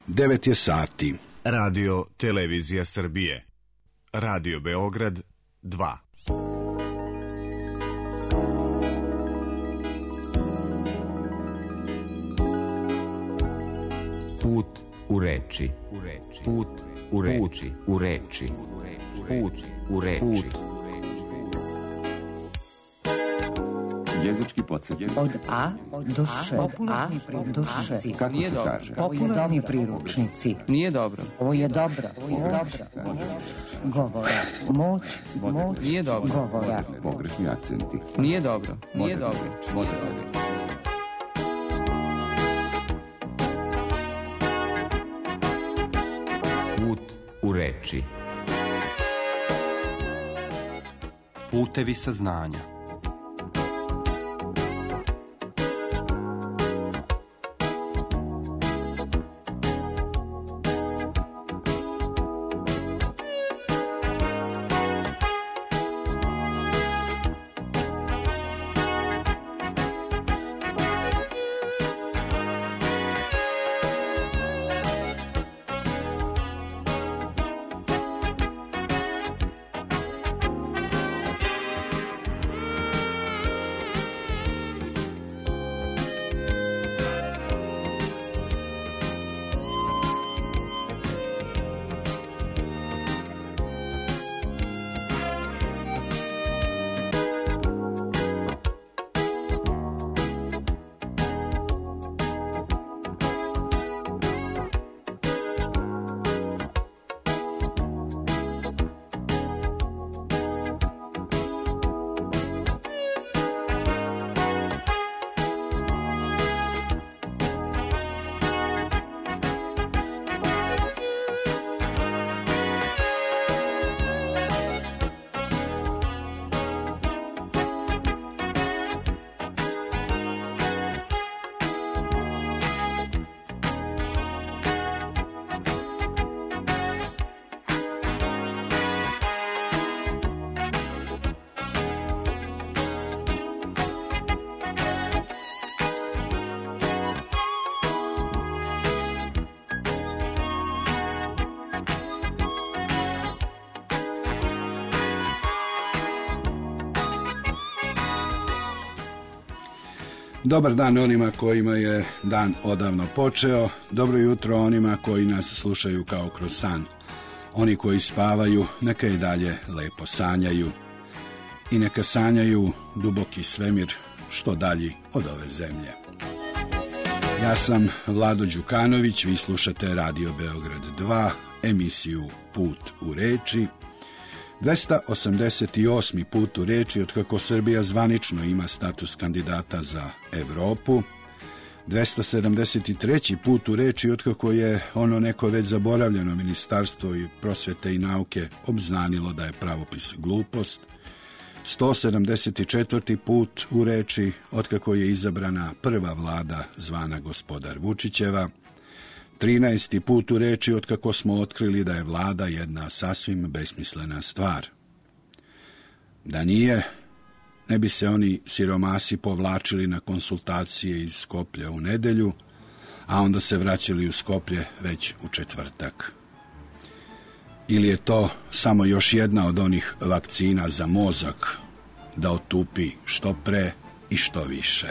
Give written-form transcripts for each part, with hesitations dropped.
9 je sati. Radio Televizija Srbije. Radio Beograd 2. Put u reči. Put u reči. U reči. Put u reči. Jezički podsjetnik. Od A do Š. Popularni priručnici. Kako se kaže? Popularni priručnici. Nije dobro. Ovo je dobro. Govora. Moć. Nije dobro. Govora. Pogrešni akcenti. Nije dobro. Nije dobro. Put u reči. Putevi saznanja. Dobar dan onima kojima je dan odavno počeo. Dobro jutro onima koji nas slušaju kao kroz san. Oni koji spavaju, neka i dalje lepo sanjaju. I neka sanjaju duboki svemir što dalji od ove zemlje. Ja sam Vlado Đukanović, vi slušate Radio Beograd 2, emisiju Put u reči. 288. put u reči otkako Srbija zvanično ima status kandidata za Evropu. 273. put u reči otkako je ono neko već zaboravljeno Ministarstvo i prosvete i nauke obznanilo da je pravopis glupost. 174. put u reči otkako je izabrana prva vlada zvana gospodar Vučićeva. 13. put u reči otkako smo otkrili da je vlada jedna sasvim besmislena stvar. Da nije, ne bi se oni siromasi povlačili na konsultacije iz Skoplja u nedelju, a onda se vraćali u Skoplje već u četvrtak. Ili je to samo još jedna od onih vakcina za mozak da otupi što pre i što više.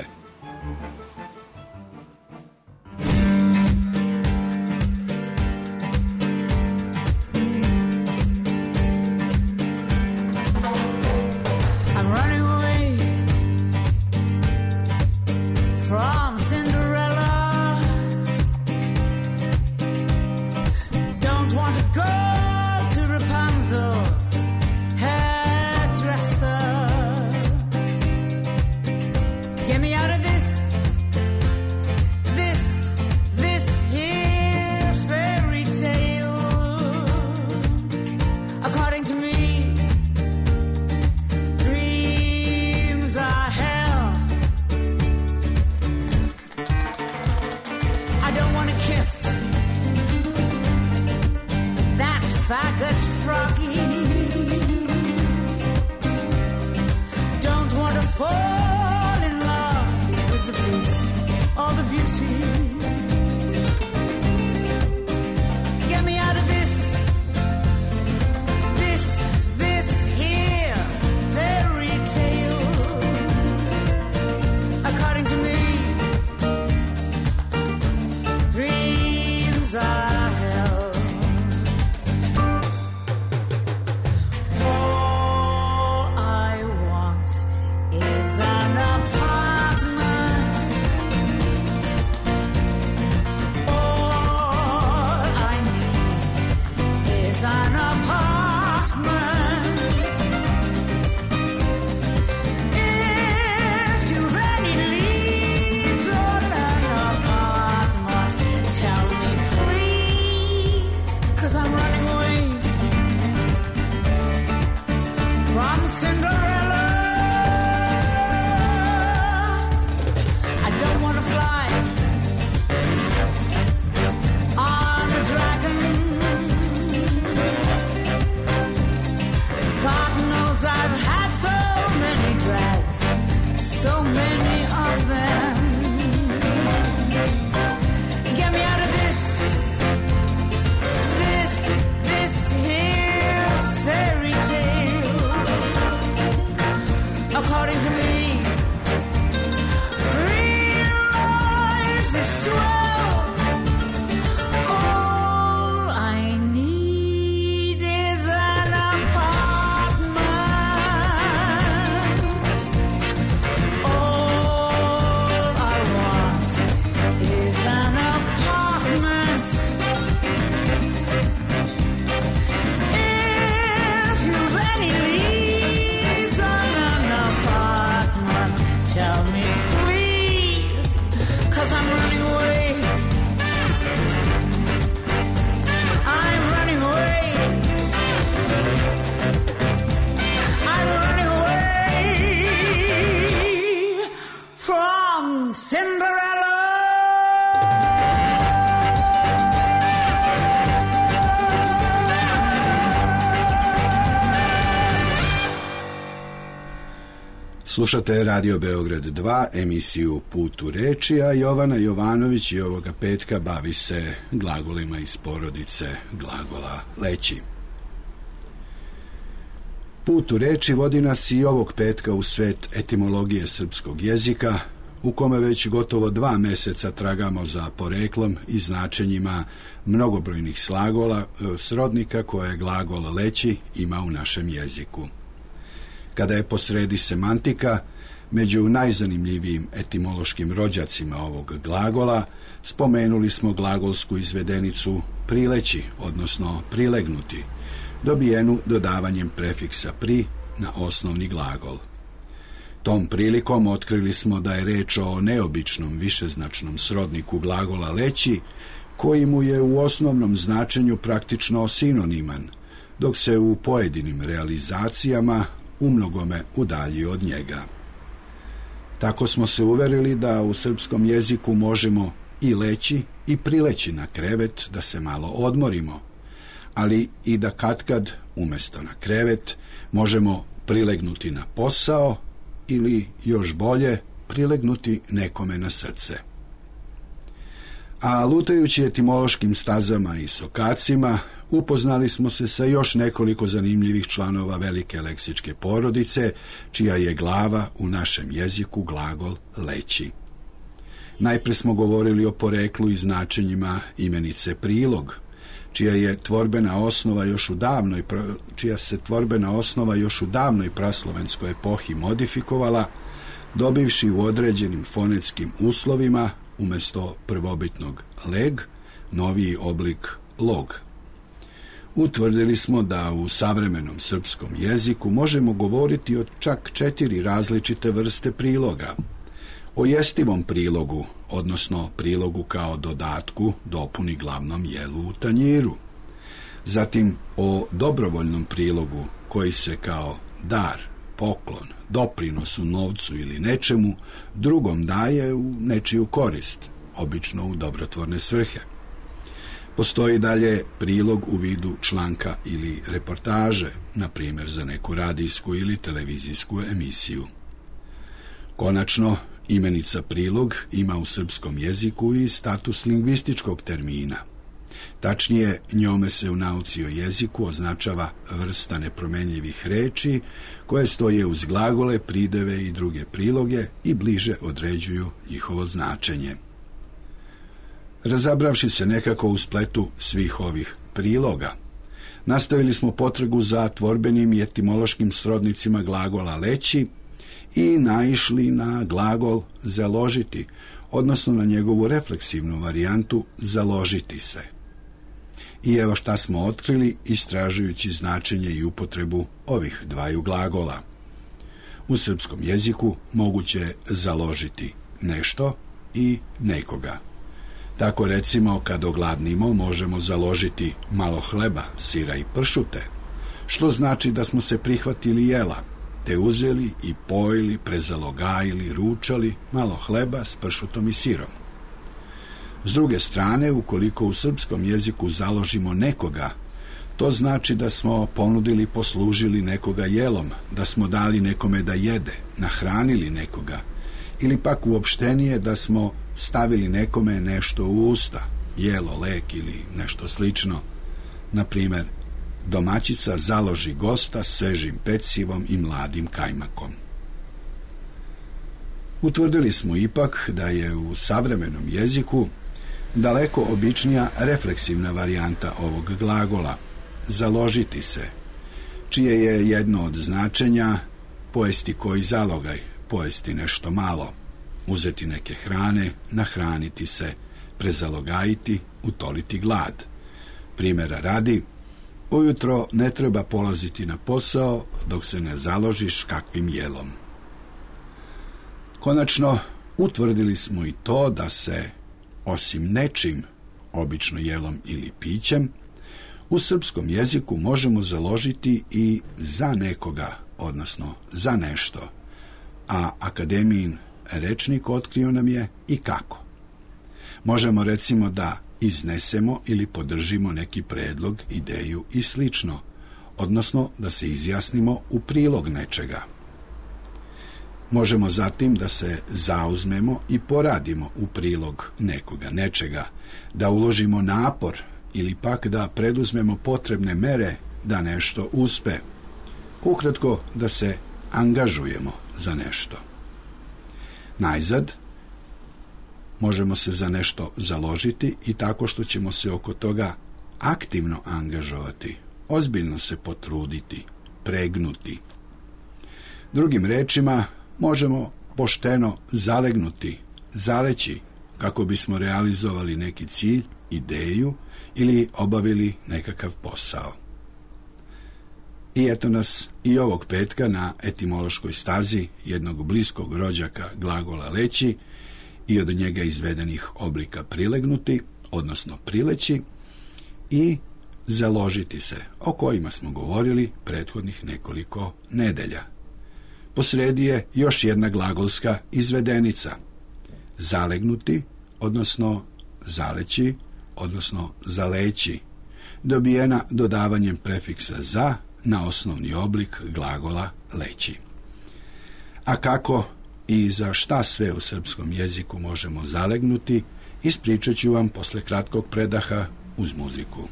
Get me out of this dreams are hell. All I want is an apartment. All I need is an apartment. Cinderella, I don't want to fly on a dragon. God knows I've had so many drags, so many of them. Get me out of this here fairy tale. According to me, real life is swell. All I need is an apartment. All I want is an apartment. If you've any leads on an apartment, tell me please, 'cause I'm running away. I'm running away. I'm running away from Cinderella. Slušate Radio Beograd 2, emisiju Put u reči, a Jovana Jovanović i ovoga petka bavi se glagolima iz porodice glagola leći. Put u reči vodi nas i ovog petka u svet etimologije srpskog jezika, u kome već gotovo 2 meseca tragamo za poreklom i značenjima mnogobrojnih srodnika koje glagol leći ima u našem jeziku. Kada je posredi semantika, među najzanimljivijim etimološkim rođacima ovog glagola spomenuli smo glagolsku izvedenicu prileći, odnosno prilegnuti, dobijenu dodavanjem prefiksa pri na osnovni glagol. Tom prilikom otkrili smo da je reč o neobičnom višeznačnom srodniku glagola leći, koji mu je u osnovnom značenju praktično sinoniman, dok se u pojedinim realizacijama umnogome udalji od njega. Tako smo se uverili da u srpskom jeziku možemo i leći i prileći na krevet da se malo odmorimo, ali i da katkad umjesto na krevet možemo prilegnuti na posao ili još bolje prilegnuti nekome na srce. A lutajući etimološkim stazama i sokacima upoznali smo se sa još nekoliko zanimljivih članova velike leksičke porodice, čija je glava u našem jeziku glagol leći. Najpre smo govorili o poreklu i značenjima imenice prilog, čija se tvorbena osnova još u davnoj praslovenskoj epohi modifikovala, dobivši u određenim fonetskim uslovima umjesto prvobitnog leg noviji oblik log. Utvrdili smo da u savremenom srpskom jeziku možemo govoriti o čak 4 različite vrste priloga. O jestivom prilogu, odnosno prilogu kao dodatku dopuni glavnom jelu u tanjiru. Zatim o dobrovoljnom prilogu koji se kao dar, poklon, doprinos u novcu ili nečemu drugom daje u nečiju korist, obično u dobrotvorne svrhe. Postoji dalje prilog u vidu članka ili reportaže, na primjer za neku radijsku ili televizijsku emisiju. Konačno, imenica prilog ima u srpskom jeziku i status lingvističkog termina. Tačnije, njome se u nauci o jeziku označava vrsta nepromenljivih reči koje stoje uz glagole, prideve i druge priloge i bliže određuju njihovo značenje. Razabravši se nekako u spletu svih ovih priloga, nastavili smo potragu za tvorbenim i etimološkim srodnicima glagola leći i naišli na glagol založiti, odnosno na njegovu refleksivnu varijantu založiti se. I evo šta smo otkrili istražujući značenje i upotrebu ovih dvaju glagola. U srpskom jeziku moguće je založiti nešto i nekoga. Tako recimo kad ogladnimo možemo založiti malo hleba, sira i pršute, što znači da smo se prihvatili jela, te uzeli i pojili, prezalogajili, ručali malo hleba s pršutom i sirom. S druge strane, ukoliko u srpskom jeziku založimo nekoga, to znači da smo ponudili, poslužili nekoga jelom, da smo dali nekome da jede, nahranili nekoga, ili pak uopštenije da smo stavili nekome nešto u usta, jelo, lek ili nešto slično. Na primjer, domaćica založi gosta svežim pecivom i mladim kajmakom. Utvrdili smo ipak da je u savremenom jeziku daleko običnija refleksivna varijanta ovog glagola, založiti se, čije je jedno od značenja pojesti koji zalogaj, pojesti nešto malo, uzeti neke hrane, nahraniti se, prezalogajiti, utoliti glad. Primjera radi, ujutro ne treba polaziti na posao dok se ne založiš kakvim jelom. Konačno, utvrdili smo i to da se, osim nečim, obično jelom ili pićem, u srpskom jeziku možemo založiti i za nekoga, odnosno za nešto, a akademijin rečnik otkrio nam je i kako. Možemo recimo da iznesemo ili podržimo neki predlog, ideju i slično, odnosno da se izjasnimo u prilog nečega. Možemo zatim da se zauzmemo i poradimo u prilog nekoga, nečega, da uložimo napor ili pak da preduzmemo potrebne mere da nešto uspe. Ukratko, da se angažujemo za nešto. Najzad, možemo se za nešto založiti i tako što ćemo se oko toga aktivno angažovati, ozbiljno se potruditi, pregnuti. Drugim rečima, možemo pošteno zalegnuti, zaleći, kako bismo realizovali neki cilj, ideju ili obavili nekakav posao. I eto nas i ovog petka na etimološkoj stazi jednog bliskog rođaka glagola leći i od njega izvedenih oblika prilegnuti, odnosno prileći, i založiti se, o kojima smo govorili prethodnih nekoliko nedelja. Posredi je još jedna glagolska izvedenica, zalegnuti, odnosno zaleći, odnosno zaleći, dobijena dodavanjem prefiksa za na osnovni oblik glagola leći. A kako i za šta sve u srpskom jeziku možemo zalegnuti, ispričat ću vam posle kratkog predaha uz muziku.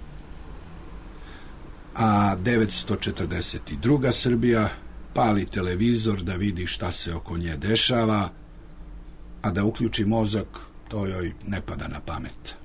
A 942. Srbija pali televizor da vidi šta se oko nje dešava, a da uključi mozak, to joj ne pada na pamet.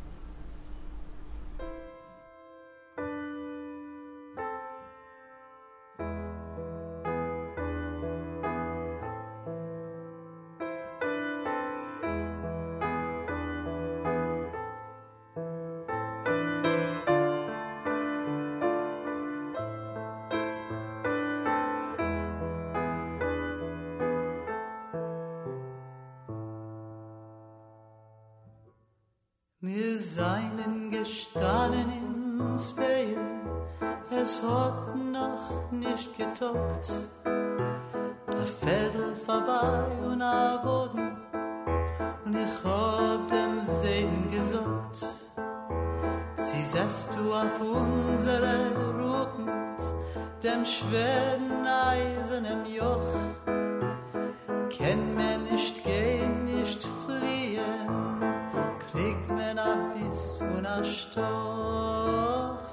Wir seien gestanden ins Wehen, es hat noch nicht getockt. A Viertel vorbei und a Woden, und ich hab dem Segen gesagt, siehst du auf unsere Rücken, dem schweren eisernen Joch, kenn mir nicht gehen, nicht fliehen, kriegt men a Biss und a Stoch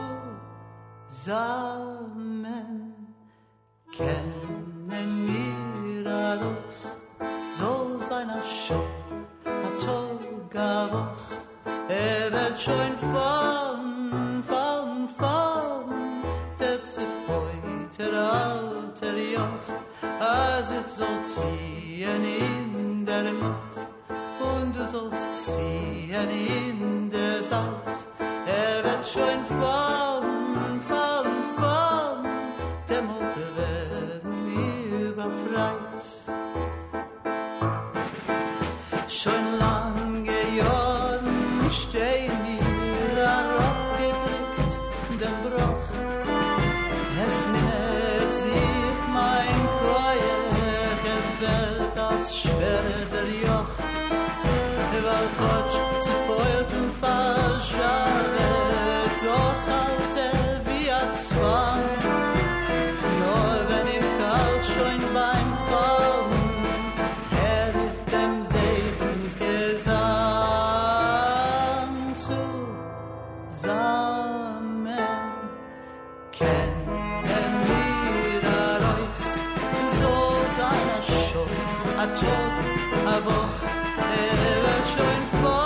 zusammen. Kennen wir alles, soll sein a Schock, a Tag, a Woch, schon fahren, der zerfeute alter Joch, als ich soll ziehen in der Mitte, und du sollst ziehen in der Salz. Wird schon fahren, der Motor werden mir befreit. Schon lange Jahren stehen wir abgedrückt, den Bruch. Es minnet sich mein Koech, es wird als schwer der Joch. Weil Gott zerfeuert und verscharet, doch halt wie ein Zwang. Nur wenn ich halt schon beim Fallen, Herr ich dem Segensgesang zusammen. Kennen wir Reus, so seiner schon, a Tod, a Woch, wird schon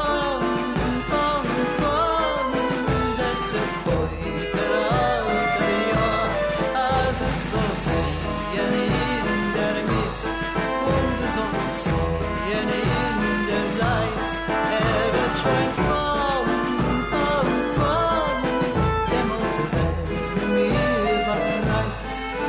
fahren, der zerfeute alte Jahr, als ich soll ziehen in der Mitte, und du sollst ziehen in der Seite, wird schon fahren, der Motor wird mir befreit.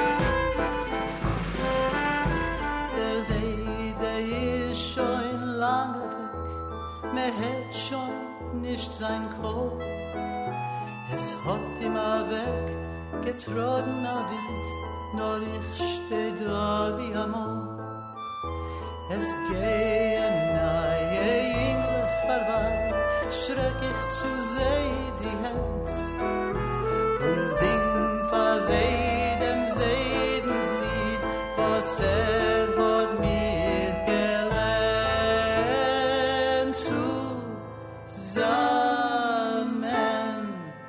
Der See, der ist schon lange weg, mir hätt schon nicht sein Kopf. Es hat immer weg getragen am Wind, nur ich steh da wie am Mond. Es gehen neue Engel vorbei, schreck ich zu seh die Hand und sing vor jedem Segenslied, was hat mir gelernt. Zusammen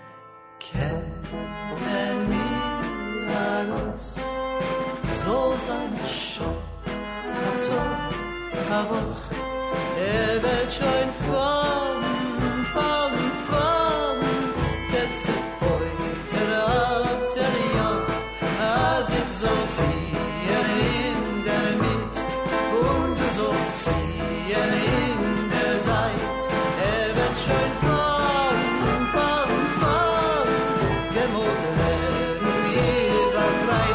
kennen wir alles, so sein schon a Tag, a Woch, wird schon fahren, der zerfeute alte Joch, als ich so ziehen in der Mitte, und du sollst ziehen in der Seite, wird schon fahren, der Motor wird mir befreit.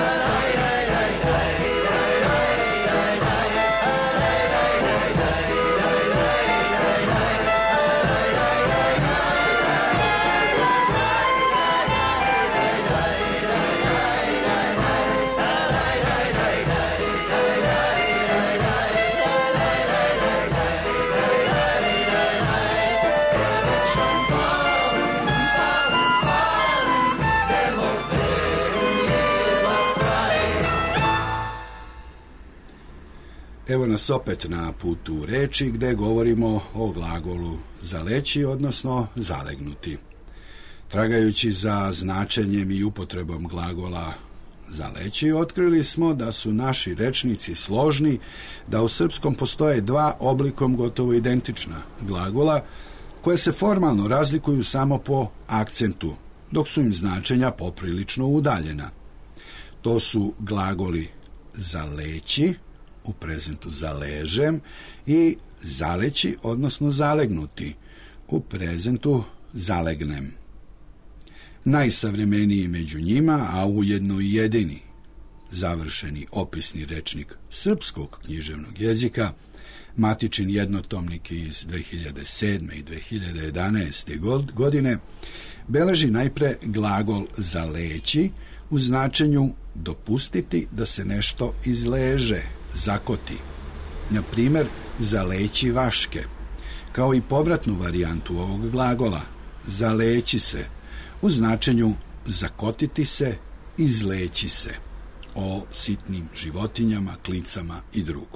Evo nas opet na putu reči gde govorimo o glagolu zaleći, odnosno zalegnuti. Tragajući za značenjem i upotrebom glagola zaleći, otkrili smo da su naši rečnici složni, da u srpskom postoje dva oblikom gotovo identična glagola, koje se formalno razlikuju samo po akcentu, dok su im značenja poprilično udaljena. To su glagoli zaleći, u prezentu zaležem, i zaleći, odnosno zalegnuti, u prezentu zalegnem. Najsavremeniji među njima, a ujedno i jedini završeni opisni rečnik srpskog književnog jezika, matičin jednotomnik iz 2007. i 2011. godine, beleži najpre glagol zaleći u značenju dopustiti da se nešto izleže, zakoti. Na primjer, zaleći vaške, kao i povratnu varijantu ovog glagola, zaleći se, u značenju zakotiti se, izleći se, o sitnim životinjama, klicama i drugo.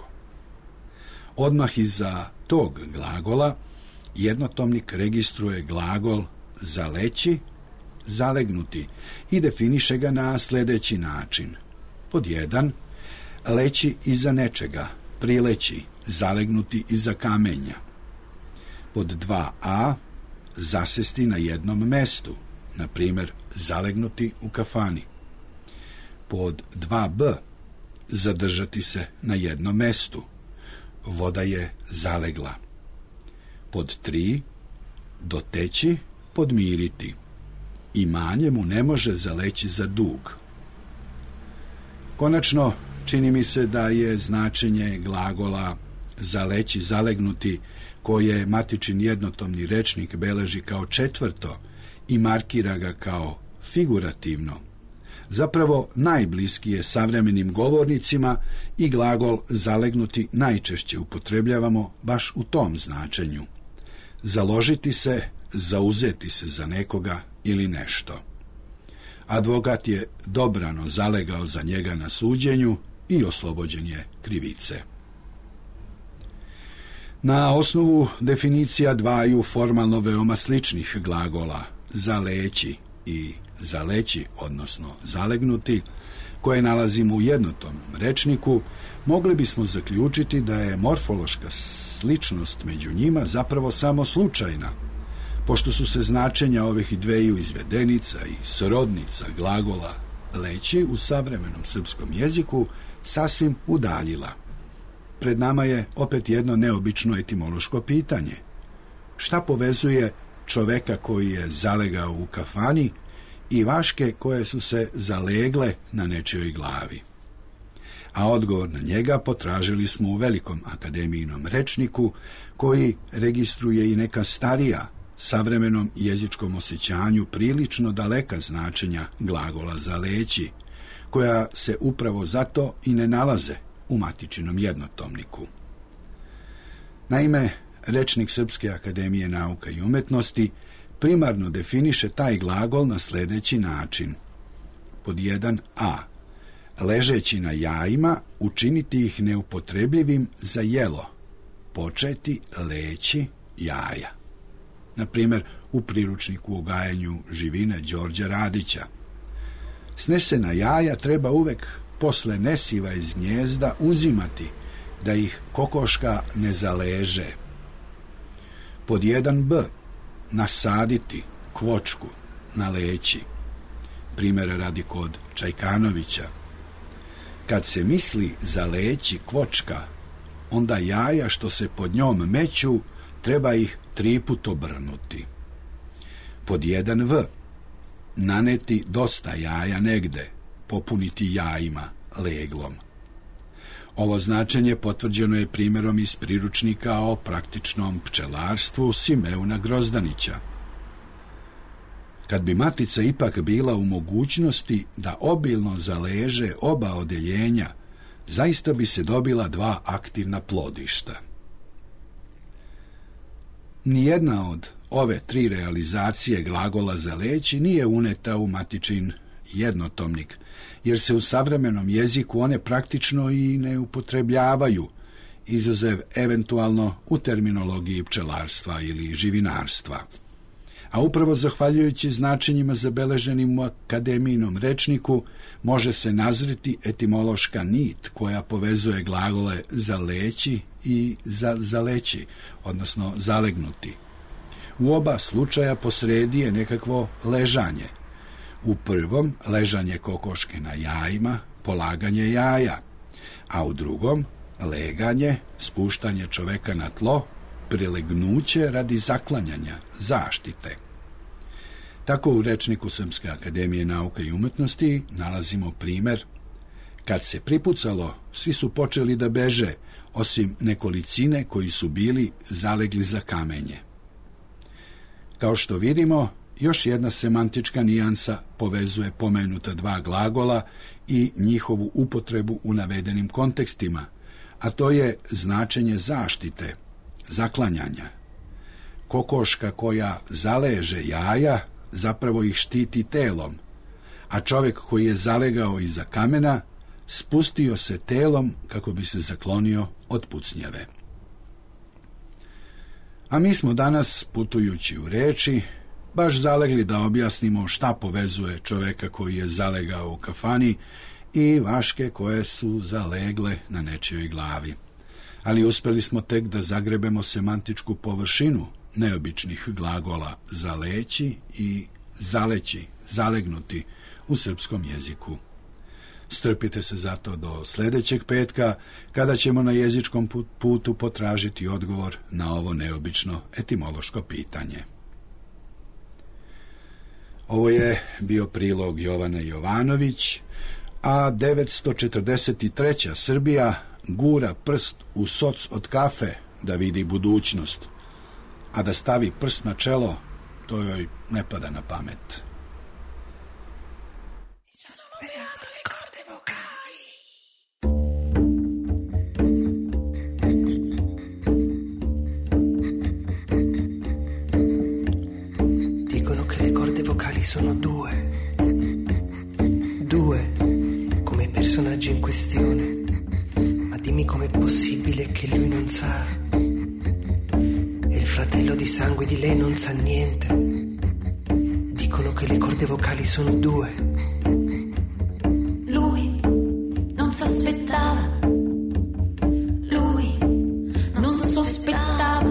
Odmah iza tog glagola jednotomnik registruje glagol zaleći, zalegnuti i definiše ga na sljedeći način. Pod 1. Leći iza nečega, prileći, zalegnuti iza kamenja. Pod 2a. zasesti na jednom mestu, na primjer zalegnuti u kafani. Pod 2b, zadržati se na jednom mestu, voda je zalegla. Pod 3, doteći, podmiriti, imanje mu ne može zaleći za dug. Konačno, čini mi se da je značenje glagola zaleći, zalegnuti, koje matičin jednotomni rečnik beleži kao 4. i markira ga kao figurativno, zapravo najbliskije savremenim govornicima i glagol zalegnuti najčešće upotrebljavamo baš u tom značenju. Založiti se, zauzeti se za nekoga ili nešto. Advokat je dobrano zalegao za njega na suđenju i oslobođen je krivice. Na osnovu definicija dvaju formalno veoma sličnih glagola, zaleći i zaleći, odnosno zalegnuti, koje nalazimo u jednotomnom rečniku, mogli bismo zaključiti da je morfološka sličnost među njima zapravo samo slučajna, pošto su se značenja ovih dveju izvedenica i srodnica glagola leći u savremenom srpskom jeziku sasvim udaljila. Pred nama je opet jedno neobično etimološko pitanje. Šta povezuje čoveka koji je zalegao u kafani i vaške koje su se zalegle na nečijoj glavi? A odgovor na njega potražili smo u velikom akademijinom rečniku, koji registruje i neka starija, savremenom jezičkom osjećanju prilično daleka značenja glagola zaleći, koja se upravo zato i ne nalaze u matičinom jednotomniku. Naime, rečnik Srpske akademije nauka i umetnosti primarno definiše taj glagol na sljedeći način. Pod 1a. Ležeći na jajima, učiniti ih neupotrebljivim za jelo. Početi leći jaja. Na primjer, u priručniku o gajenju živine Đorđa Radića. Snesena jaja treba uvek posle nesiva iz gnjezda uzimati, da ih kokoška ne zaleže. Pod 1b. Nasaditi kvočku na leći. Primjera radi kod Čajkanovića. Kad se misli zaleći kvočka, onda jaja što se pod njom meću, treba ih 3 put obrnuti. Pod 1v. Naneti dosta jaja negde, popuniti jajima, leglom. Ovo značenje potvrđeno je primjerom iz priručnika o praktičnom pčelarstvu Simeuna Grozdanića. Kad bi matica ipak bila u mogućnosti da obilno zaleže oba odeljenja, zaista bi se dobila 2 aktivna plodišta. Nijedna od ove 3 realizacije glagola zaleći nije uneta u matičin jednotomnik, jer se u savremenom jeziku one praktično i ne upotrebljavaju, izuzev eventualno u terminologiji pčelarstva ili živinarstva. A upravo zahvaljujući značenjima zabeleženim u akademijinom rečniku može se nazreti etimološka nit koja povezuje glagole zaleći i zaleći, odnosno zalegnuti. U oba slučaja posredi je nekakvo ležanje. U prvom ležanje kokoške na jajima, polaganje jaja, a u drugom leganje, spuštanje čoveka na tlo, prilegnuće radi zaklanjanja, zaštite. Tako u rečniku Srpske akademije nauka i umetnosti nalazimo primjer: kad se pripucalo, svi su počeli da beže, osim nekolicine koji su bili zalegli za kamenje. Kao što vidimo, još jedna semantička nijansa povezuje pomenuta 2 glagola i njihovu upotrebu u navedenim kontekstima, a to je značenje zaštite, zaklanjanja. Kokoška koja zaleže jaja zapravo ih štiti telom, a čovjek koji je zalegao iza kamena spustio se telom kako bi se zaklonio od pucnjave. A mi smo danas, putujući u reči, baš zalegli da objasnimo šta povezuje čoveka koji je zalegao u kafani i vaške koje su zalegle na nečijoj glavi. Ali uspjeli smo tek da zagrebemo semantičku površinu neobičnih glagola zaleći i zaleći, zalegnuti u srpskom jeziku. Strpite se zato do sljedećeg petka, kada ćemo na jezičkom putu potražiti odgovor na ovo neobično etimološko pitanje. Ovo je bio prilog Jovane Jovanović, a 943. Srbija gura prst u soc od kafe da vidi budućnost, a da stavi prst na čelo, to joj ne pada na pamet. Dicono che le corde vocali sono due, come i personaggi in questione. Ma dimmi com'è possibile che lui non sa, e il fratello di sangue di lei non sa niente. Dicono che le corde vocali sono due. Lui non s'aspettava, lui non sospettava,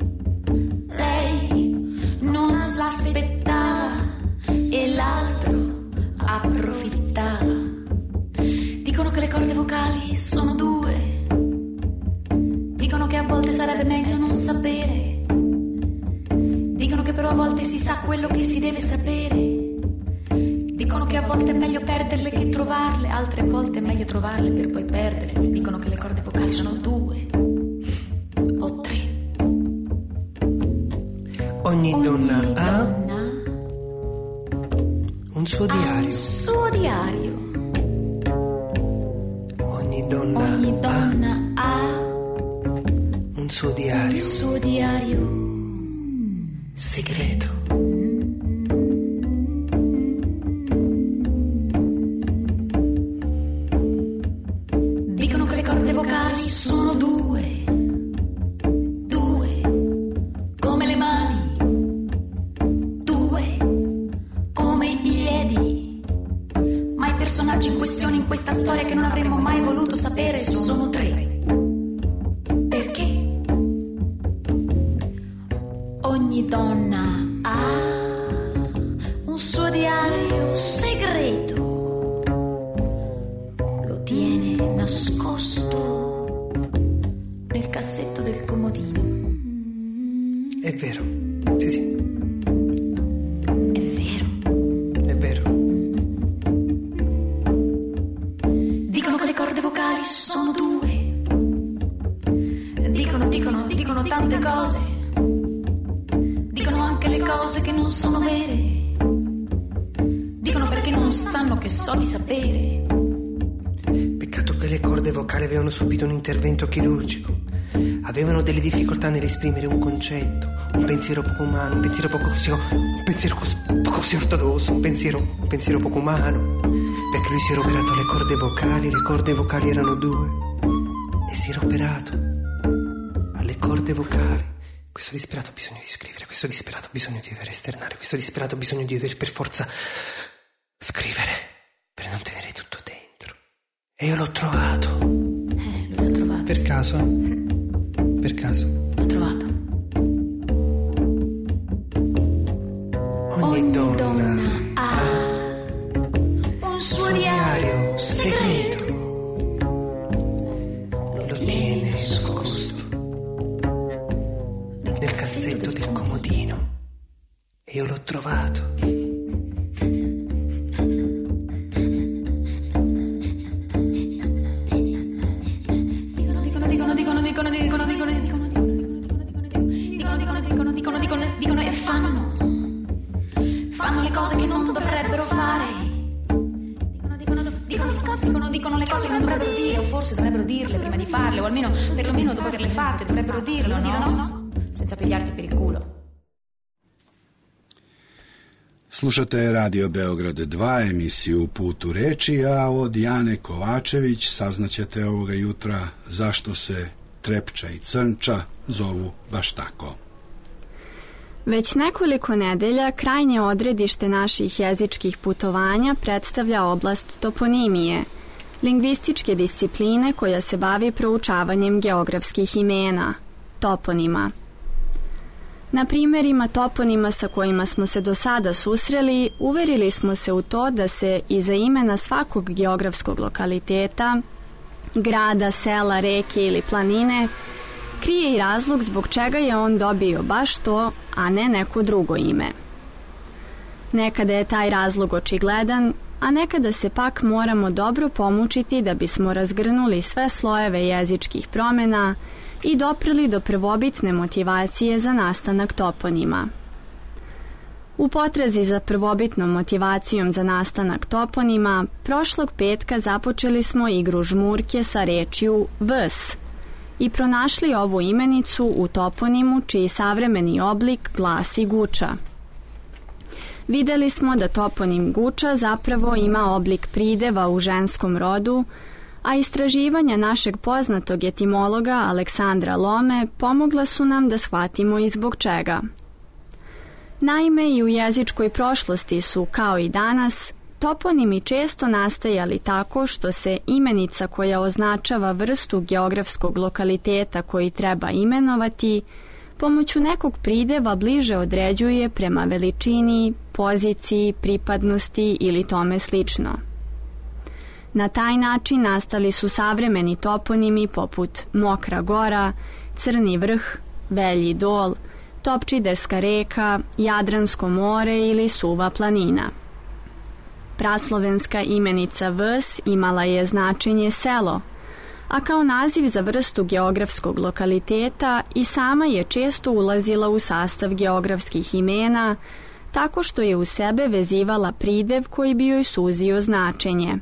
lei non l'aspettava e l'altro approfittava. Dicono che le corde vocali sono due, dicono che a volte sarebbe meglio non sapere, dicono che però a volte si sa quello che si deve sapere, dicono che a volte è meglio perderle che trovarle, altre volte è meglio trovarle per poi perderle. Dicono che le corde vocali sono due o tre. Ogni donna ha un suo diario. Un suo diario. Ogni donna ha un suo diario. Un suo diario segreto. Dicono che le corde vocali sono due, come le mani, due come i piedi. Ma i personaggi in questione in questa storia che non avremmo mai voluto sapere sono tre. Perché? Ogni donna ha un suo diario segreto, lo tiene nascosto nel cassetto del comodino. È vero, sì. È vero. Dicono che le corde vocali sono due. Dicono tante cose. Dicono anche le cose che non sono vere. Dicono perché non sanno che so di sapere. Peccato che le corde vocali avevano subito un intervento chirurgico. Avevano delle difficoltà nell'esprimere un concetto, un pensiero poco umano, un pensiero poco così ortodosso, un pensiero poco umano. Perché lui si era operato alle corde vocali erano due, e si era operato alle corde vocali. Questo disperato bisogno di scrivere, questo disperato bisogno di dover esternare, questo disperato bisogno di dover per forza scrivere per non tenere tutto dentro. E io l'ho trovato. Lui l'ha trovato. Per caso? L'ho trovato. Ogni donna ha un suo diario segreto, lo tiene nascosto nel cassetto del comodino, e io l'ho trovato. Dicono e fanno le cose che non dovrebbero fare. Dicono le cose che non dovrebbero dire, o forse dovrebbero dirle prima di farle, o almeno perlomeno dopo averle fatte dovrebbero dirlo, no? Senza pigliarti per il culo. Slušate Radio Beograd 2, emisiju Put u reči, a od Jane Kovačević saznaćete ovoga jutra zašto se Trepča i Crnča zovu baš tako. Već nekoliko nedelja krajnje odredište naših jezičkih putovanja predstavlja oblast toponimije, lingvističke discipline koja se bavi proučavanjem geografskih imena, toponima. Na primjerima toponima sa kojima smo se do sada susreli, uverili smo se u to da se iza imena svakog geografskog lokaliteta, grada, sela, reke ili planine, krije i razlog zbog čega je on dobio baš to, a ne neko drugo ime. Nekada je taj razlog očigledan, a nekada se pak moramo dobro pomučiti da bismo razgrnuli sve slojeve jezičkih promjena i doprli do prvobitne motivacije za nastanak toponima. U potrazi za prvobitnom motivacijom za nastanak toponima, prošlog petka započeli smo igru žmurke sa rečju vs i pronašli ovu imenicu u toponimu čiji savremeni oblik glasi Guča. Vidjeli smo da toponim Guča zapravo ima oblik prideva u ženskom rodu, a istraživanja našeg poznatog etimologa Aleksandra Lome pomogla su nam da shvatimo i zbog čega. Naime, i u jezičkoj prošlosti su, kao i danas, toponimi često nastajali tako što se imenica koja označava vrstu geografskog lokaliteta koji treba imenovati, pomoću nekog prideva bliže određuje prema veličini, poziciji, pripadnosti ili tome slično. Na taj način nastali su savremeni toponimi poput Mokra gora, Crni vrh, Velji dol, Topčiderska reka, Jadransko more ili Suva planina. Praslovenska imenica vs imala je značenje selo, a kao naziv za vrstu geografskog lokaliteta i sama je često ulazila u sastav geografskih imena, tako što je u sebe vezivala pridev koji bi joj suzio značenje.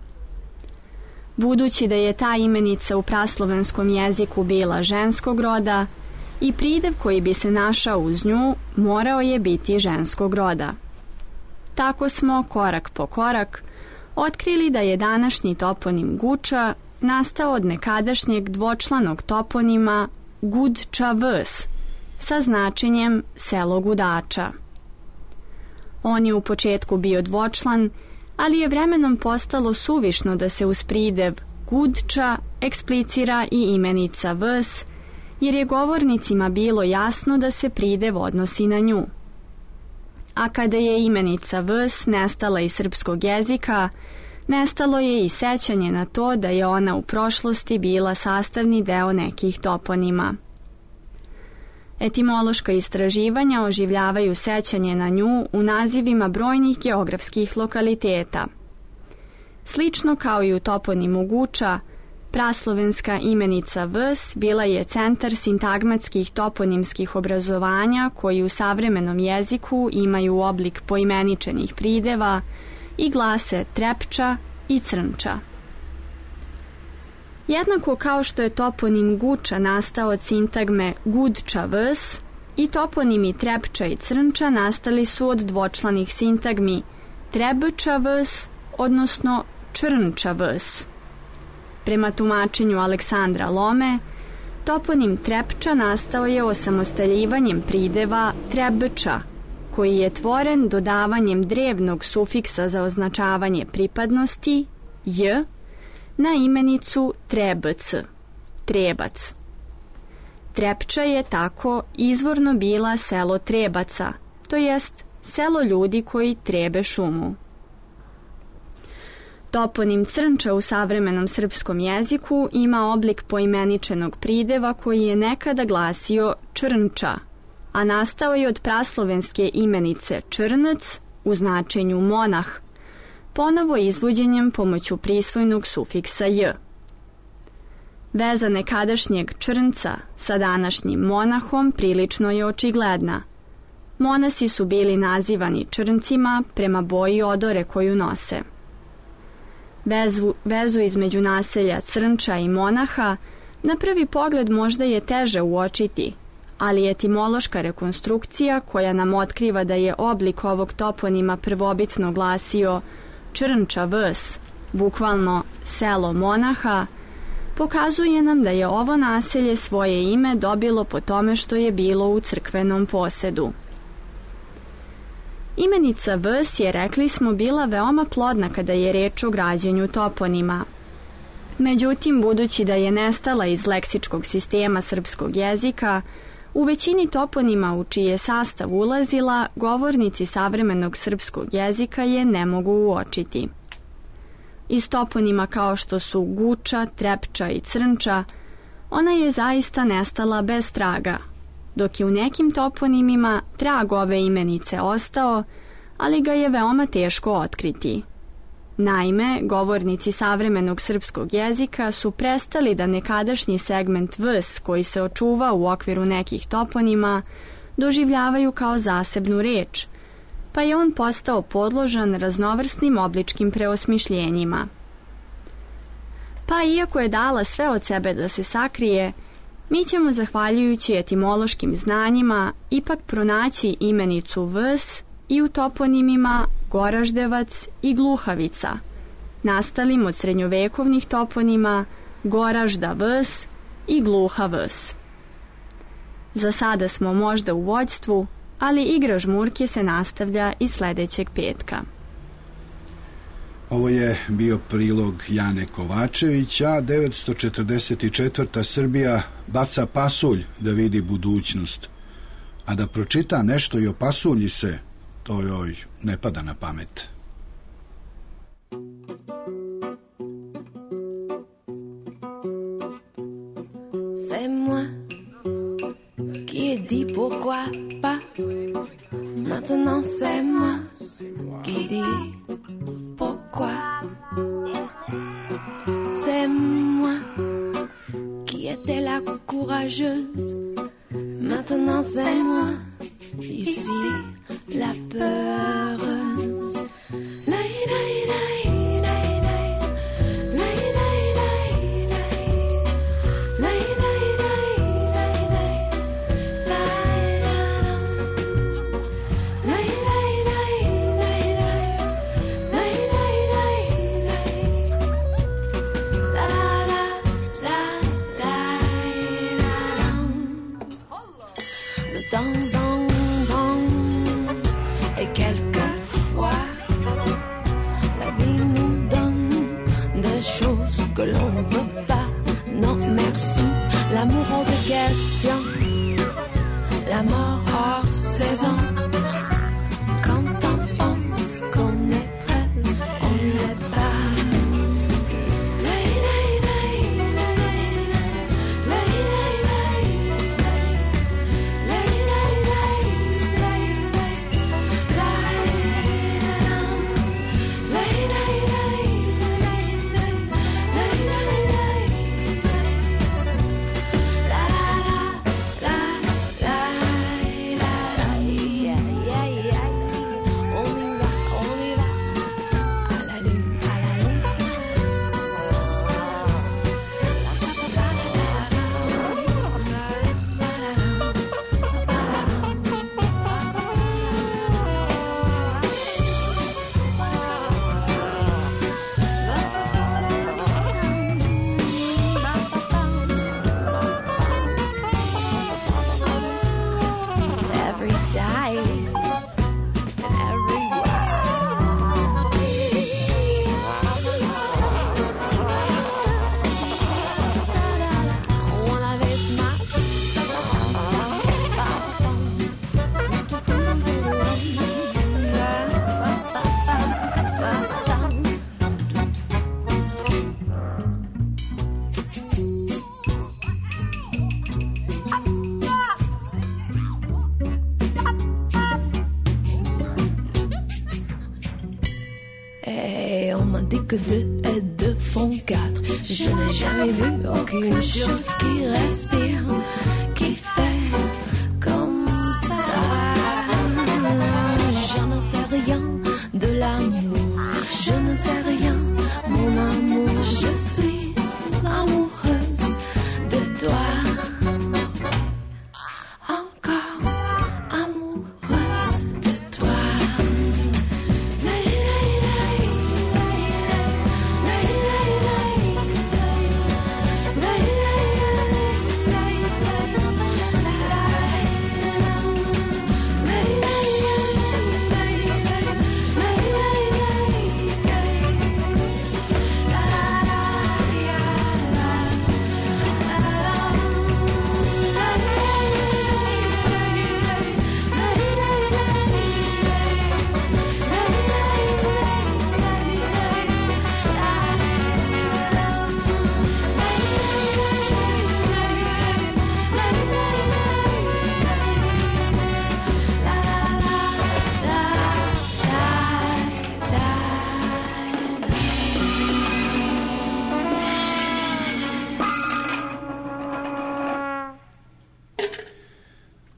Budući da je ta imenica u praslovenskom jeziku bila ženskog roda, i pridev koji bi se našao uz nju morao je biti ženskog roda. Tako smo, korak po korak, otkrili da je današnji toponim Guča nastao od nekadašnjeg dvočlanog toponima Gudča vs sa značenjem selo Gudača. On je u početku bio dvočlan, ali je vremenom postalo suvišno da se uz pridev Gudča eksplicira i imenica vs, jer je govornicima bilo jasno da se pridev odnosi na nju. A kada je imenica vs nestala iz srpskog jezika, nestalo je i sećanje na to da je ona u prošlosti bila sastavni deo nekih toponima. Etimološka istraživanja oživljavaju sećanje na nju u nazivima brojnih geografskih lokaliteta. Slično kao i u toponimu Guča, praslovenska imenica vs bila je centar sintagmatskih toponimskih obrazovanja koji u savremenom jeziku imaju oblik poimeničenih prideva i glase Trepča i Crnča. Jednako kao što je toponim Guča nastao od sintagme Gudča vs, i toponimi Trepča i Crnča nastali su od dvočlanih sintagmi Trebča vs, odnosno Črnča vs. Prema tumačenju Aleksandra Lome, toponim Trepča nastao je osamostaljivanjem prideva Trebča, koji je tvoren dodavanjem drevnog sufiksa za označavanje pripadnosti j na imenicu Trebc, Trebac. Trepča je tako izvorno bila selo Trebaca, to jest selo ljudi koji trebe šumu. Toponim Crnča u savremenom srpskom jeziku ima oblik poimeničenog prideva koji je nekada glasio Črnča, a nastao je od praslovenske imenice Črnac u značenju monah, ponovo izvođenjem pomoću prisvojnog sufiksa j. Veza nekadašnjeg Črnca sa današnjim monahom prilično je očigledna. Monasi su bili nazivani Črncima prema boji odore koju nose. Vezu između naselja Crnča i monaha na prvi pogled možda je teže uočiti, ali etimološka rekonstrukcija koja nam otkriva da je oblik ovog toponima prvobitno glasio Črnča vs, bukvalno selo monaha, pokazuje nam da je ovo naselje svoje ime dobilo po tome što je bilo u crkvenom posedu. Imenica vs je, rekli smo, bila veoma plodna kada je reč o građenju toponima. Međutim, budući da je nestala iz leksičkog sistema srpskog jezika, U većini toponima u čiji je sastav ulazila, govornici savremenog srpskog jezika je ne mogu uočiti. Iz toponima kao što su Guča, Trepča i Crnča, ona je zaista nestala bez traga, dok je u nekim toponimima trag ove imenice ostao, ali ga je veoma teško otkriti. Naime, govornici savremenog srpskog jezika su prestali da nekadašnji segment vs koji se očuva u okviru nekih toponima doživljavaju kao zasebnu reč, pa je on postao podložan raznovrsnim obličkim preosmišljenjima. Pa iako je dala sve od sebe da se sakrije, mi ćemo zahvaljujući etimološkim znanjima ipak pronaći imenicu vs i u toponimima Goraždevac i Gluhavica, nastalim od srednjovekovnih toponima Goražda vs i Gluha vs. Za sada smo možda u vođstvu, ali igra žmurke se nastavlja i sledećeg petka. Ovo je bio prilog Jane Kovačević, a 944. Srbija baca pasulj da vidi budućnost, a da pročita nešto i o pasulji se, to joj ne pada na pamet. C'est moi qui ai dit pourquoi pas. Maintenant c'est moi qui dis pourquoi. C'est moi qui étais la courageuse. Maintenant c'est moi ici la peureuse. Lay, lay, lay, lay, lay. Lay, lay, lay, lay. Lay, lay, lay, lay, lay. Lay, la, la. Lay, lay, lay, lay, lay. Lay, lay, lay, lay. La, la, la, la, la. De temps en temps et quelquefois, la vie nous donne des choses que l'on ne veut pas. Non, merci. L'amour hors de question, la mort hors saison. Quand on pense qu'on est prêt, on l'est pas. Lay, lay, lay, lay, lay, lay, lay, lay, lay, lay, lay, lay, lay, lay, lay, lay, lay, lay, lay. La la la la la la, yeah, yeah, yeah. On y va, à la lune, à la lune. Every day, everywhere. Una vez más. Et on m'a dit que 2 et 2 font 4. Je n'ai jamais vu aucune chose qui respire, qui fait comme ça. Je ne sais rien de l'amour, je ne sais rien, mon amour. Je suis amoureuse de toi. Encore amoureuse de toi. Lay, lay, lay, lay, lay, lay, lay, lay, lay, lay, lay, lay, lay, lay.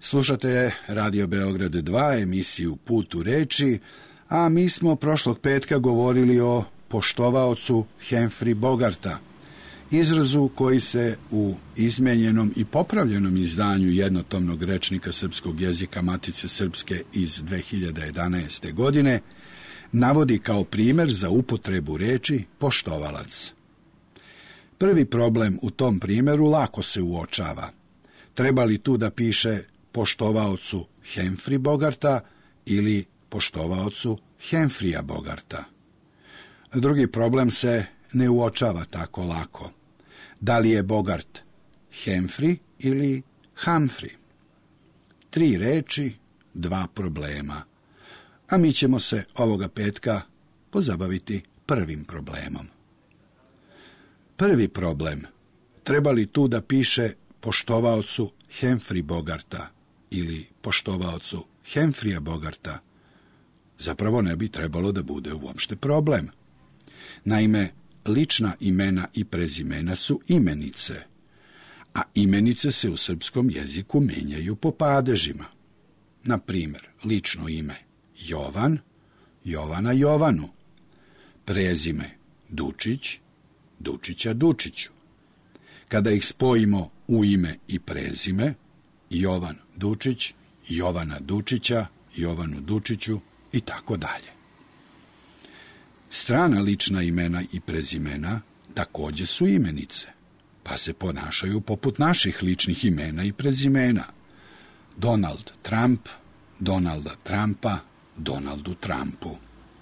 Slušate Radio Beograd 2, emisiju Put u reči, a mi smo prošlog petka govorili o poštovaocu Humphrey Bogarta, izrazu koji se u izmenjenom i popravljenom izdanju jednotomnog rečnika srpskog jezika Matice Srpske iz 2011. godine navodi kao primjer za upotrebu reči poštovalac. Prvi problem u tom primjeru lako se uočava. Treba li tu da piše poštovaocu Humphrey Bogarta ili poštovaocu Humphreyja Bogarta? Drugi problem se ne uočava tako lako. Da li je Bogart Humphrey ili Humphrey? 3 reči, 2 problema. A mi ćemo se ovoga petka pozabaviti prvim problemom. Prvi problem. Treba li tu da piše poštovaocu Humphrey Bogarta ili poštovaocu Humphreyja Bogarta? Zapravo ne bi trebalo da bude uopšte problem. Naime, lična imena i prezimena su imenice, a imenice se u srpskom jeziku menjaju po padežima. Na primjer, lično ime Jovan, Jovana Jovanu, prezime Dučić, Dučića Dučiću. Kada ih spojimo u ime i prezime, Jovan Dučić, Jovana Dučića, Jovanu Dučiću i tako dalje. Strana lična imena i prezimena također su imenice, pa se ponašaju poput naših ličnih imena i prezimena. Donald Trump, Donalda Trumpa, Donaldu Trumpu.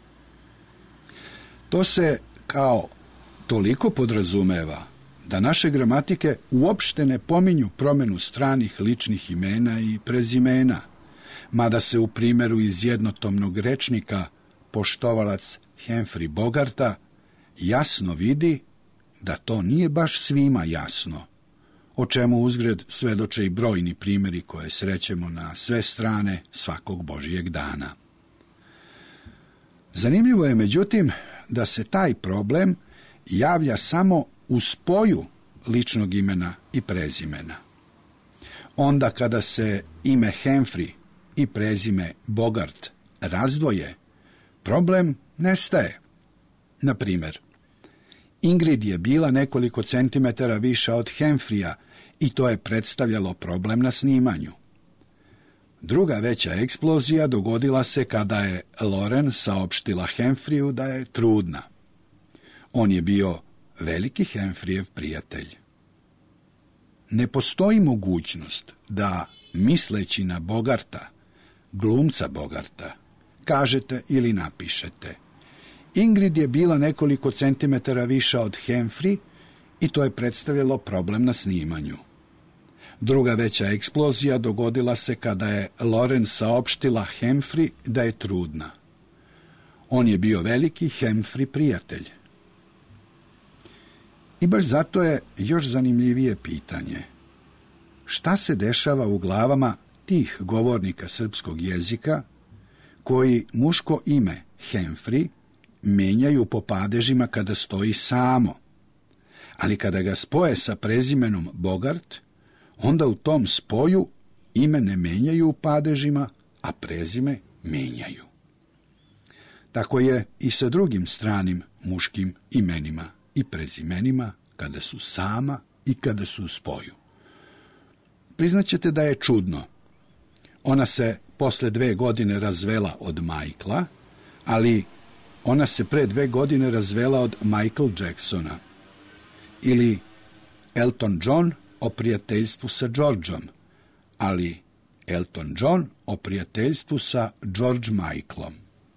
To se kao toliko podrazumeva da naše gramatike uopšte ne pominju promjenu stranih ličnih imena i prezimena, mada se u primjeru iz jednotomnog rečnika poštovalac Humphrey Bogarta jasno vidi da to nije baš svima jasno, o čemu uzgred svedoče i brojni primjeri koje srećemo na sve strane svakog Božijeg dana. Zanimljivo je međutim da se taj problem javlja samo u spoju ličnog imena i prezimena. Onda kada se ime Humphrey i prezime Bogart razdvoje, problem nestaje. Na primjer, Ingrid je bila nekoliko centimetara viša od Humphreyja i to je predstavljalo problem na snimanju. Druga veća eksplozija dogodila se kada je Lauren saopštila Humphreyju da je trudna. On je bio veliki Humphreyjev prijatelj. Ne postoji mogućnost da, misleći na Bogarta, glumca Bogarta, kažete ili napišete: Ingrid je bila nekoliko centimetara viša od Humphrey i to je predstavljalo problem na snimanju. Druga veća eksplozija dogodila se kada je Lauren saopštila Humphrey da je trudna. On je bio veliki Humphrey prijatelj. I baš zato je još zanimljivije pitanje: šta se dešava u glavama tih govornika srpskog jezika koji muško ime Humphrey menjaju po padežima kada stoji samo, ali kada ga spoje sa prezimenom Bogart, onda u tom spoju ime ne menjaju u padežima, a prezime menjaju. Tako je i sa drugim stranim muškim imenima i prezimenima kada su sama i kada su u spoju. Priznaćete da je čudno. Ona se posle 2 godine razvela od Michaela, ali ona se pre 2 godine razvela od Michael Jacksona. Ili Elton John o prijateljstvu sa Georgeom, ali Elton John o prijateljstvu sa George Michaelom.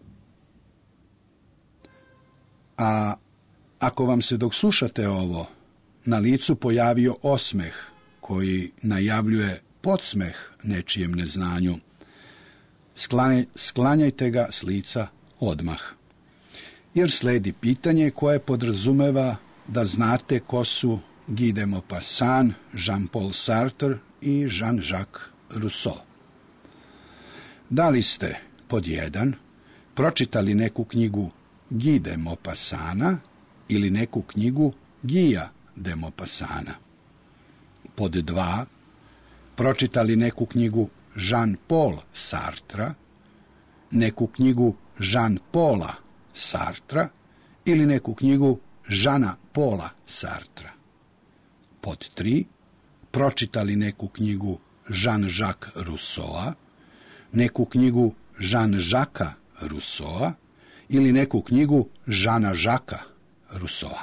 A ako vam se dok slušate ovo na licu pojavio osmeh koji najavljuje podsmeh nečijem neznanju, sklanjajte ga s lica odmah, jer sledi pitanje koje podrazumeva da znate ko su Guy de Maupassant, Jean-Paul Sartre i Jean-Jacques Rousseau. Da li ste, pod 1, pročitali neku knjigu Guy de Maupassanta ili neku knjigu Guya de Maupassanta? Pod 2, pročitali neku knjigu Jean-Paul Sartra, neku knjigu Jean-Paula Sartra ili neku knjigu Žana Paula Sartra. Pod 3. Pročitali neku knjigu Jean-Jacques Rousseaua, neku knjigu Jean-Jacques Rousseaua ili neku knjigu Žana Žaka Rousseaua.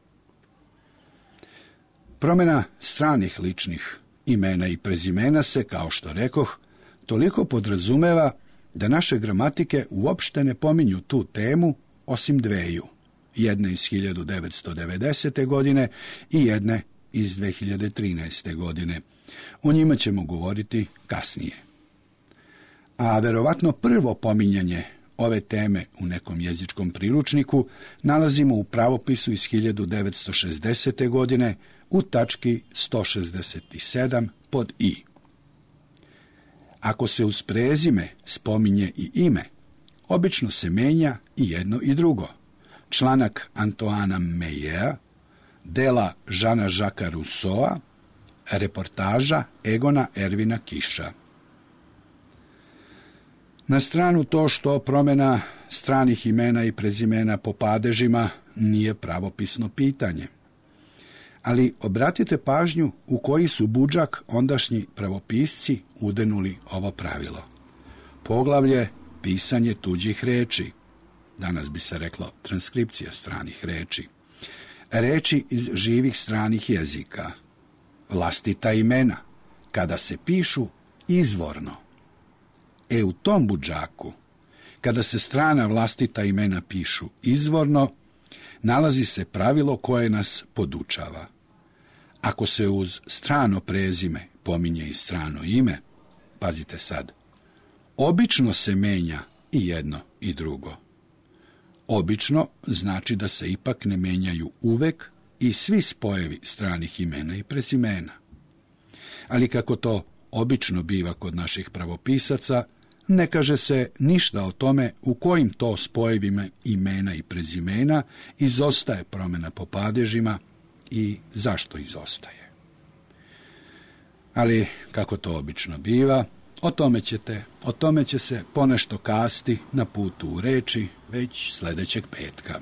Promjena stranih ličnih imena i prezimena se, kao što rekoh, toliko podrazumeva da naše gramatike uopšte ne pominju tu temu osim dveju, jedne iz 1990. godine i jedne iz 2013. godine. O njima ćemo govoriti kasnije. A verovatno prvo pominjanje ove teme u nekom jezičkom priručniku nalazimo u pravopisu iz 1960. godine u tački 167 pod i. Ako se uz prezime spominje i ime, obično se menja i jedno i drugo. Članak Antoana Meyera, dela Žana-Žaka Rousseaua, reportaža Egona Ervina Kiša. Na stranu to što promjena stranih imena i prezimena po padežima nije pravopisno pitanje. Ali obratite pažnju u koji su budžak ondašnji pravopisci udenuli ovo pravilo. Poglavlje pisanje tuđih reči. Danas bi se reklo transkripcija stranih reči. Reči iz živih stranih jezika. Vlastita imena, kada se pišu izvorno. U tom budžaku, kada se strana vlastita imena pišu izvorno, nalazi se pravilo koje nas podučava. Ako se uz strano prezime pominje i strano ime, pazite sad, obično se menja i jedno i drugo. Obično znači da se ipak ne menjaju uvek i svi spojevi stranih imena i prezimena. Ali kako to obično biva kod naših pravopisaca, ne kaže se ništa o tome u kojim to spojevima imena i prezimena izostaje promjena po padežima i zašto izostaje. Ali, kako to obično biva, o tome će se ponešto kasti na putu u reči već sljedećeg petka.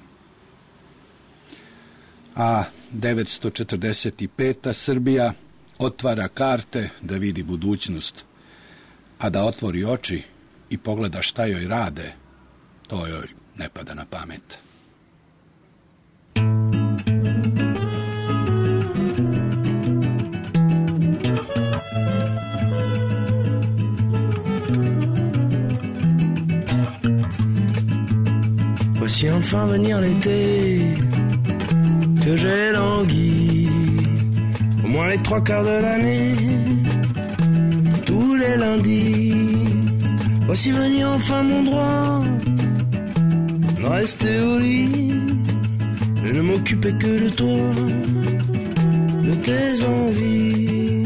A 945. Srbija otvara karte da vidi budućnost, a da otvori oči i pogleda šta joj rade, to joj ne pada na pamet. Voici enfin venir l'été que j'ai langui, au moins les 3/4 de l'année, tous les lundis. Voici venir enfin mon droit de rester au lit, de ne m'occuper que de toi, de tes envies.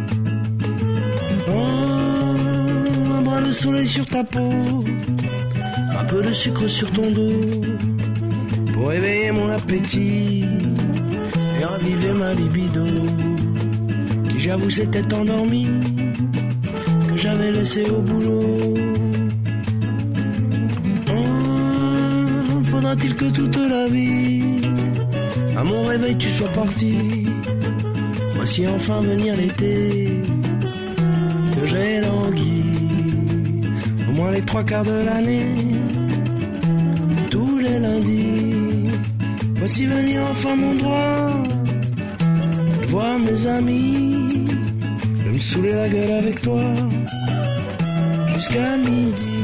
Oh, un bras de soleil sur ta peau, un peu de sucre sur ton dos, pour éveiller mon appétit et raviver ma libido, qui j'avoue s'était endormie, que j'avais laissé au boulot. Oh, faudra-t-il que toute la vie, à mon réveil tu sois parti? Voici enfin venir l'été que j'ai langui, au moins les 3/4 de l'année, tous les lundis. Voici venir enfin mon droit de voir mes amis, de me saouler la gueule avec toi jusqu'à midi.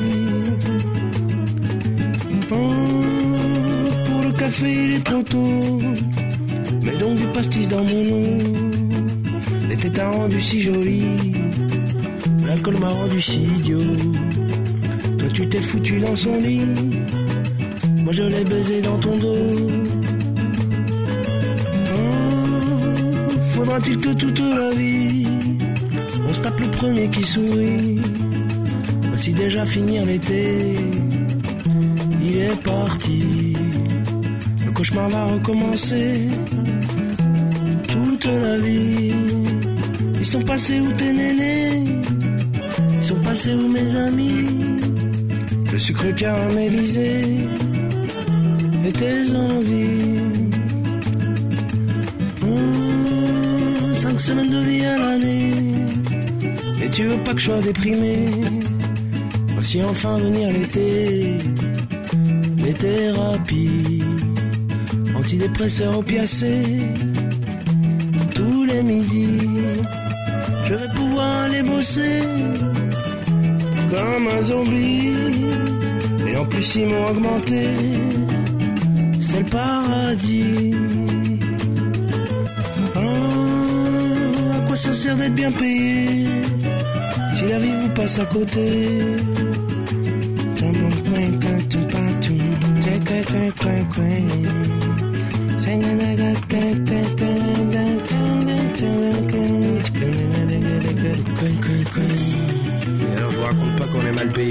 Oh, pour le café il est trop tôt, mets donc du pastis dans mon eau. L'été t'a rendu si joli, l'alcool m'a rendu si idiot. Toi tu t'es foutu dans son lit, moi je l'ai baisé dans ton dos. Oh, faudra-t-il que toute la vie on se tape le premier qui sourit? Voici déjà finir l'été, il est parti. Le cauchemar va recommencer toute la vie. Ils sont passés où t'es néné, ils sont passé où mes amis, le sucre caramélisé et tes envies. 5 semaines de vie à l'année, et tu veux pas que je sois déprimé. Voici enfin venir l'été, les thérapies, antidépresseurs opiacés, tous les midis. Je vais pouvoir aller bosser comme un zombie, et en plus ils m'ont augmenté, c'est le paradis. À quoi ça sert d'être bien payé si la vie vous passe à côté? Et alors je vous raconte pas qu'on est mal payé.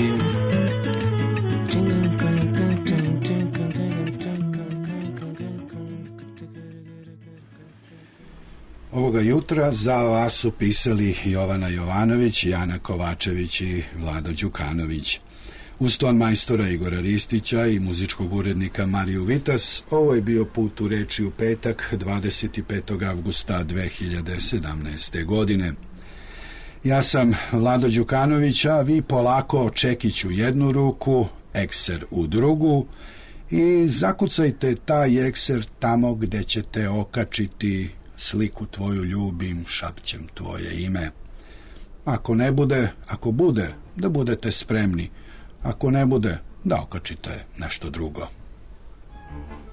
Ovoga jutra za vas su pisali Jovana Jovanović, Jana Kovačević i Vlado Đukanović. Uz ton majstora Igora Ristića i muzičkog urednika Mariju Vitas, ovo je bio Put u reči u petak, 25. avgusta 2017. godine. Ja sam Vlado Đukanović, a vi polako čekić u jednu ruku, ekser u drugu i zakucajte taj ekser tamo gde ćete okačiti sliku tvoju ljubim, šapćem tvoje ime. Ako ne bude, ako bude, da budete spremni. Ako ne bude, da okačite nešto drugo.